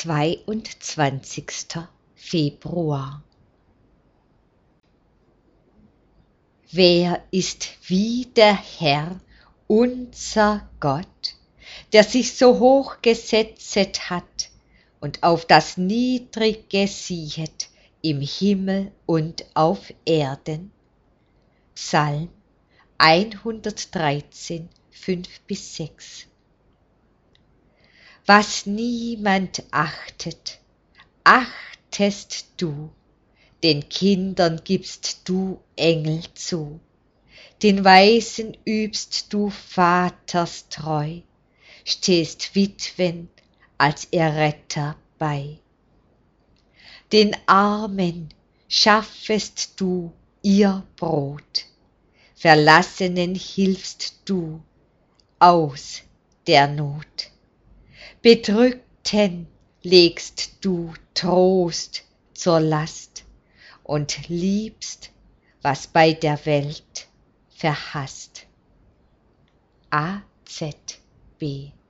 22. Februar. Wer ist wie der Herr, unser Gott, der sich so hoch gesetzet hat und auf das Niedrige siehet im Himmel und auf Erden? Psalm 113, 5-6. Was niemand achtet, achtest du, den Kindern gibst du Engel zu, den Weisen übst du Vaters Treu, stehst Witwen als Erretter bei. Den Armen schaffest du ihr Brot, Verlassenen hilfst du aus der Not. Bedrückten legst du Trost zur Last und liebst, was bei der Welt verhasst. AZB